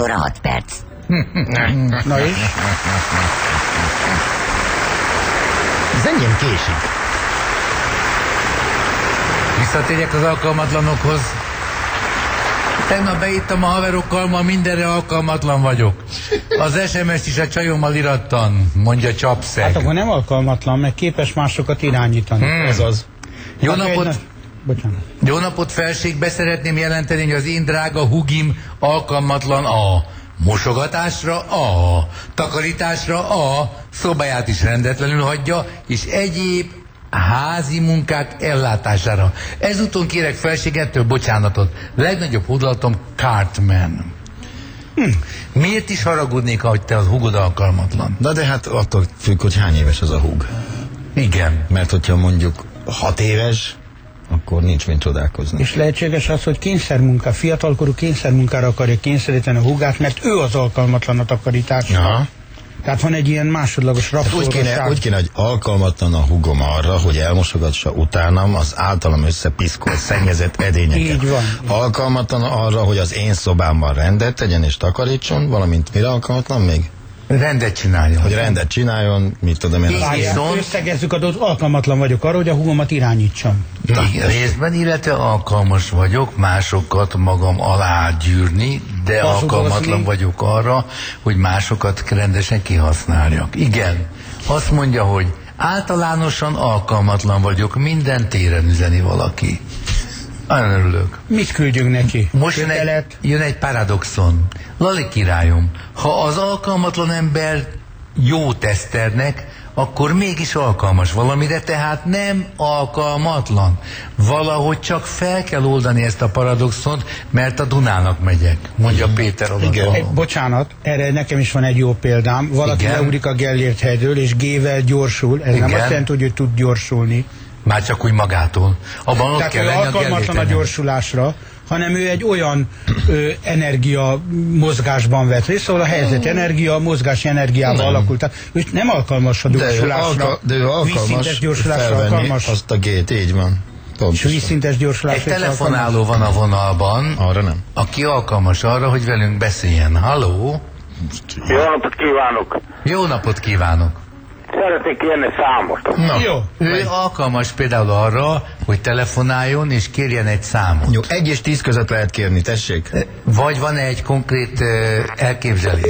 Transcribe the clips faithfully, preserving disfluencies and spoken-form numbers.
óra hat perc. Na és? Ez enyém késik. Visszatérjek az alkalmatlanokhoz. Tegnap beittem a haverokkal, ma mindenre alkalmatlan vagyok. Az es em es-t is a csajommal irattan, mondja Csapszeg. Hát akkor nem alkalmatlan, meg képes másokat irányítani. Hmm. Ez az. Jó Hát napot, egy... Bocsánat. jó napot felség, beszeretném jelenteni, hogy az én drága hugim alkalmatlan a mosogatásra a, takarításra a, szobáját is rendetlenül hagyja, és egyéb házi munkák ellátására. Ezúton kérek felségettől bocsánatot. Legnagyobb hódolatom Cartman. Hm. Miért is haragudnék, ahogy te az hugod alkalmatlan? Na de hát attól függ, hogy hány éves az a húg. Igen. Mert hogyha mondjuk hat éves, akkor nincs mint csodálkozni. És lehetséges az, hogy kényszermunka, fiatalkorú kényszermunkára akarja kényszeríteni a húgát, mert ő az alkalmatlan a takarításra. Aha. Tehát van egy ilyen másodlagos Úgy kéne, rabszolgaság. úgy kéne, hogy alkalmatlan a húgom arra, hogy elmosogassa utánam az általam összepiszkolt, szennyezett edényeket. Így van. Alkalmatlan arra, hogy az én szobámban rendet tegyen és takarítson, valamint mire alkalmatlan még? Rendet csináljon. Hogy rendet csináljon, mit tudom én. Az... Várjál, Viszont- összegezzük a dolgot, alkalmatlan vagyok arra, hogy a húgomat irányítsam. Igen, részben, illetve alkalmas vagyok másokat magam alá gyűrni, de Hazudozni. alkalmatlan vagyok arra, hogy másokat rendesen kihasználjak. Igen, azt mondja, hogy általánosan alkalmatlan vagyok, minden téren üzeni valaki. Nagyon örülök. Mit küldjünk neki? Most jön egy, Kötelet? jön egy paradoxon. Lali királyom, ha az alkalmatlan ember jó teszternek, akkor mégis alkalmas valamire, tehát nem alkalmatlan. Valahogy csak fel kell oldani ezt a paradoxont, mert a Dunának megyek, mondja Péter Igen. Egy, Aladó. bocsánat, erre nekem is van egy jó példám. Valaki Igen. leugrik a Gellért hegyről, és G-vel gyorsul. Ez Igen. nem azt jelenti, hogy tud gyorsulni. Már csak úgy magától. Abban ott Tehát kell ő lenni a alkalmatlan a Gellértenen. gyorsulásra, hanem ő egy olyan ö, energia mozgásban vett részt, szóval a helyzet energia, mozgási energiával alakult. Tehát ő nem alkalmas a De ő, gyorsulásra. alka, de ő alkalmas Vízszintes gyorsulásra felvenni alkalmas. azt a gét, így van. És Pontosan. vízszintes Egy gyorsulásra is telefonáló van a vonalban, Arra nem. aki alkalmas arra, hogy velünk beszéljen. Halló? Jó napot kívánok! Jó napot kívánok! Szeretnék kérni számot. Na, Jó. Ő alkalmas például arra, hogy telefonáljon és kérjen egy számot. jó, egy és tíz között lehet kérni, tessék. Vagy van-e egy konkrét uh, elképzelés?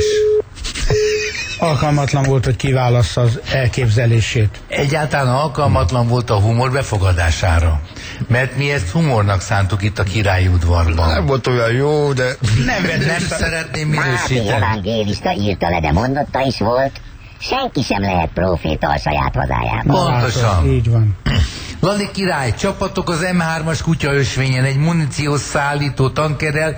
Alkalmatlan volt, hogy kiválassza az elképzelését. Egyáltalán alkalmatlan volt a humor befogadására. Mert mi ezt humornak szántuk itt a királyi udvarban. Nem volt olyan jó, de... Nem vett Nem vissza. szeretném Máté minősíteni. evangélista írta le, de mondotta is volt, senki sem lehet próféta a saját hazájában. Pontosan. Így van. Lali király, csapatok az em hármas kutyaösvényen egy muníciós szállító tankerrel,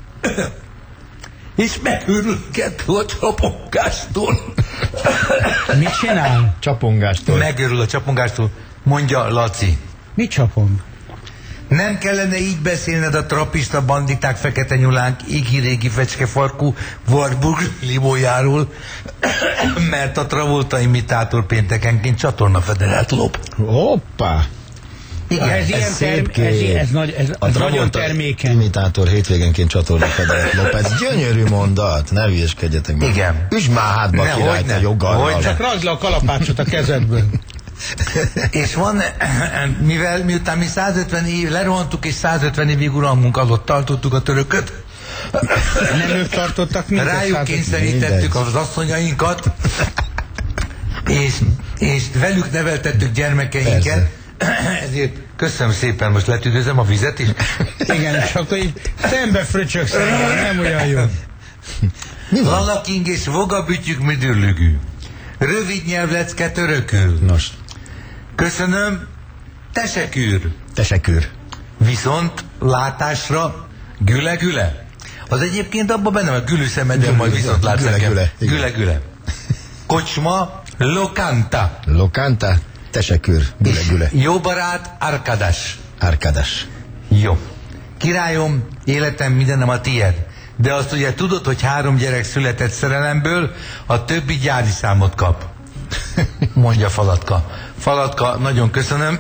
és megőrülket a csapongástól. Mit csinál? Csapongástól. Megőrül a csapongástól, mondja Laci. Mit csapong? Nem kellene így beszélned a trapista banditák, fekete nyulánk, égi-régi fecskefarkú Warburg limójáról, mert a Travolta imitátor péntekenként csatornafederelt lop. Hoppá! Igen, ez, ilyen szép term, ez, kép. ez, nagy, ez, A ez nagyon Travolta termékeny. imitátor hétvégenként csatornafedelt lop. Ez gyönyörű mondat, ne hülyeskedjetek meg. Igen. Üsd már hátba Ne, királyt hogyne, a joggal. hogyne. Csak rajzd le a kalapácsot a kezedből. És van, mivel miután mi százötven év, lerohantuk és százötven évig uralmunk alatt tartottuk a törököt, Nem ők tartottak minket. rájuk hát- kényszerítettük az asszonyainkat, és, és velük neveltettük gyermekeinket, ezért köszönöm szépen, most letüdőzem a vizet is. Igen, és akkor így szembe fröcsöksz, nem olyan jó. Lalaking és vogabütyük müdürlügű. Rövid nyelvlecke törökül. Nos, Köszönöm, tesekűr. tesekűr. Viszont látásra güle-güle. Az egyébként abban benne van, gülüszemedben majd viszont látsz Güle, nekem. güle, igen. Güle-güle. Kocsma, lokanta. Lokánta, tesekűr, güle, güle. Jó barát, Arkadas. Árkádas. Jó. Királyom, életem, mindenem a tied. De azt ugye tudod, hogy három gyerek született szerelemből, a többi gyári számot kap. Mondja Falatka. Falatka, nagyon köszönöm.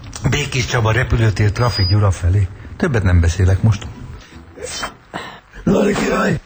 Békés Csaba repülőtér, trafik Gyura felé. Többet nem beszélek most. Lori király!